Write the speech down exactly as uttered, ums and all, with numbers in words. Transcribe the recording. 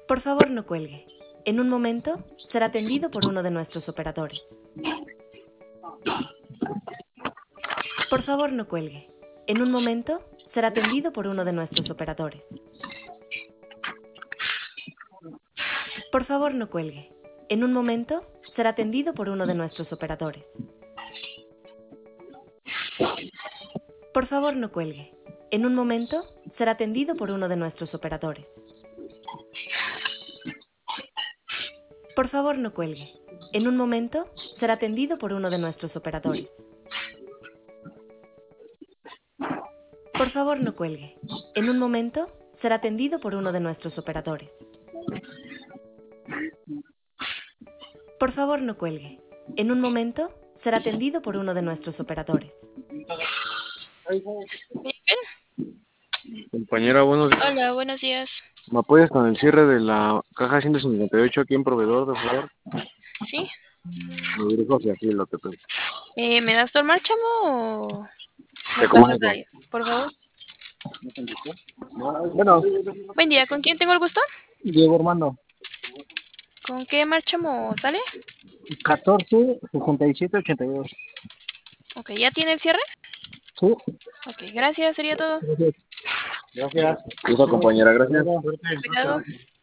Por favor, no cuelgue. En un momento será atendido por uno de nuestros operadores. Por favor, no cuelgue. En un momento será atendido por uno de nuestros operadores. Por favor, no cuelgue. En un momento será atendido por uno de nuestros operadores. Por favor, no cuelgue. En un momento será atendido por uno de nuestros operadores. Por favor, no cuelgue. En un momento será atendido por uno de nuestros operadores. Por favor, no cuelgue. En un momento será atendido por uno de nuestros operadores. Por favor, no cuelgue. En un momento será atendido por uno de nuestros operadores. Compañera, buenos días. Hola, buenos días. ¿Me apoyas con el cierre de la caja ciento cincuenta y ocho aquí en Proveedor, por favor? ¿Sí? Me dirijo hacia aquí, lo que pedí. Eh, ¿Me das tu márchamo o Te me comunico. pasas ahí? Por favor. Bueno, Buen día, ¿con quién tengo el gusto? Diego Armando. ¿Con qué márchamo sale? catorce sesenta y siete ochenta y dos. Ok, ¿ya tiene el cierre? Sí. Ok, gracias, sería todo. Gracias. Gracias. Eso, compañera, gracias. Cuidado.